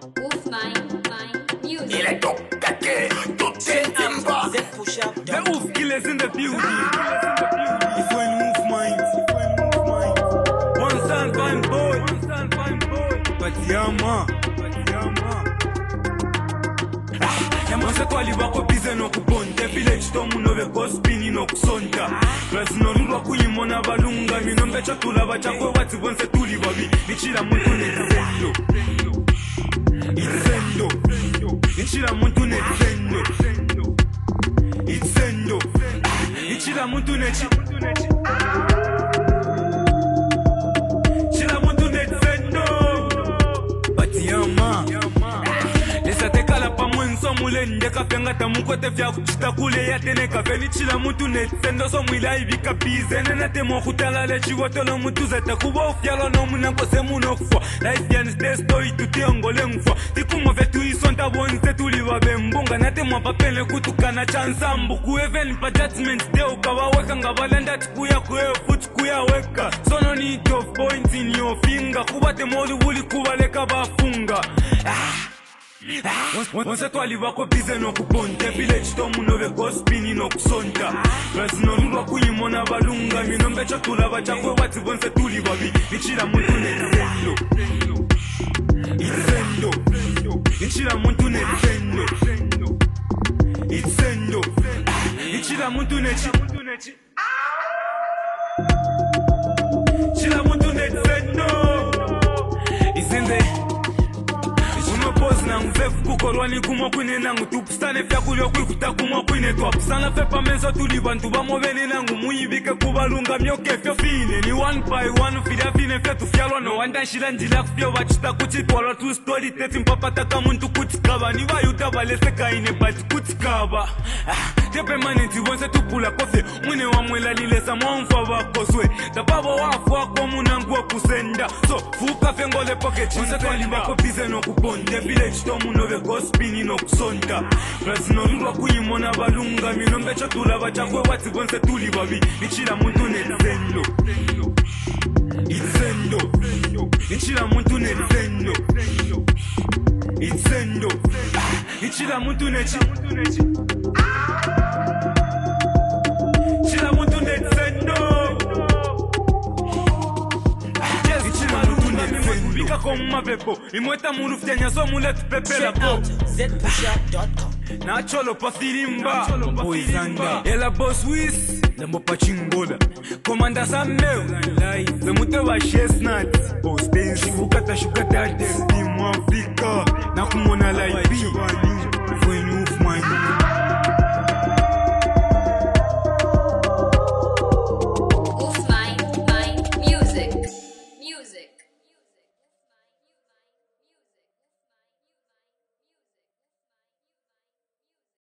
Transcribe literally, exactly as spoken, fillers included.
Ouf my, my music. Il est donc caqué, tout est timba. The Oof killers in the building. If we move mind, one stand fine boy, one stand fine boy. But yama, but yama. Yama se twali wako bize no kuponte village tomu no ve gospini no kusonta. Plus no nulwa kuyimona balunga minombe chatula bachakwe wati bonse tuli babi. Nichira muntu nezendo. Izendo. Nichira muntu nezendo. Izendo. Nichira muntu nechi. Chira muntu nezendo. Batiyama. Lesa tekala pa mwenso mulende kapenga tamukote vya kuchita kule ya tene kafeni chila muntu nezendo so mwila ibika bize nena temo kutala le chigoto lo muntu zeta kubo fialo no muna kose muno kufwa life yan stesto ituti ongole ngfwa tikumo vetu isonta bonse tuli babembunga nate mwa papele kutukana chansambu kueven pa judgment day ukawaweka ngabalanda tikuya kuyo futi kuya weka sono need of points in your finger kubate moli wuli kubaleka bafunga ah. Onse twali wako bize no kuponte village tomu no ve gospini no kusonta Plus no nulwa kuyimona balunga minombe chatula bachakwe wati bonse tuli babi Nichira muntu nezendo Izendo Nichira muntu nezendo Izendo Nichira muntu nechi Chira muntu nezendo Izende Pose na mvefu kukolwani kumwa kwine nangu tupustane fya kulyo kwikuta kumwa kwine twapusana fepa menso tuli bantu bamobene nangu muyibike kubalunga myoke fyo fine ni one by one fila fine fya tufyalwa no wanda nshila njila kufyo bachita kuchitwalwa tu story teti mpapataka muntu kutikaba ni bayuta baleseka ine bati kutikaba tepe manenti bonse tupula kofye mwine wa mwela lilesa mwamfa bakoswe tapabo wafu wako munangu wa kusenda so fuka fengole pocket bonse twali bako bize no kuponde village tomu no ve gospini no kusonta Plus no nulwa kuyimona balunga minombe chatula bachakwe wati bonse tuli babi Nichira muntu nezendo Izendo Nichira muntu nezendo Izendo Nichira muntu nechi Chira muntu nezendo Nichira muntu nezendo Bika koma pepo Imweta munu ftenya so mule tupepela po Z push up dot com Nacholo pa filimba Boizanda Ela boss wiz Lembo pa chingola Komanda Sammeo Zemute wa chestnut Boss tensi Ukata shukata Desti Mwafrika